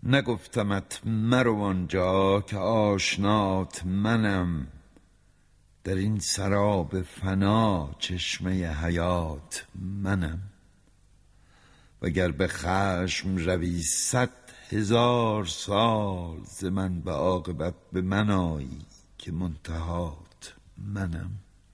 نگفتمت مرو آنجا که آشنات منم، در این سراب فنا چشمه حیات منم. وگر به خشم روی 100,000 سال، ز من به عاقبت به من آیی که منتهات منم.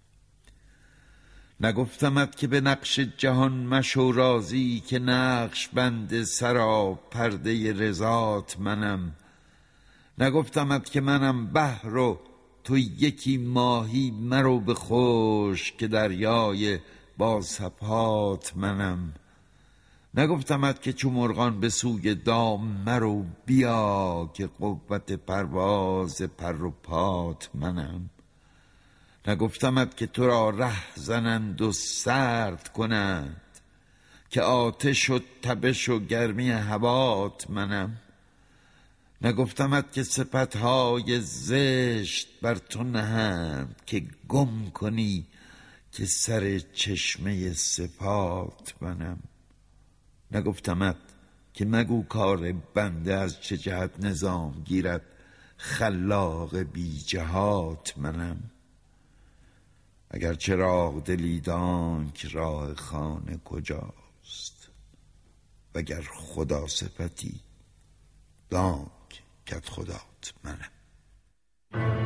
نگفتمت که به نقش جهان مشو راضی، که نقش بند سرا پرده رضات منم. نگفتمت که منم بحر و تو یکی ماهی، مرو به خشک که دریای با سبحات منم. نگفتمت که چو مرغان به سوی دام مرو، بیا که قوت پرواز پر و پات منم. نگفتمت که تو را ره زنند و سرد کنند، که آتش و تبش و گرمی هوات منم. نگفتمت که صفتهای زشت بر تو نهند، که گم کنی که سر چشمه صفات منم. نگفتمت که مگو کار بنده از چه جهت نظام گیرد، خلاق بی جهات منم. اگر چراغ دلی دانک راه خانه کجاست، وگر خدا صفتی دانک کدخدات منم.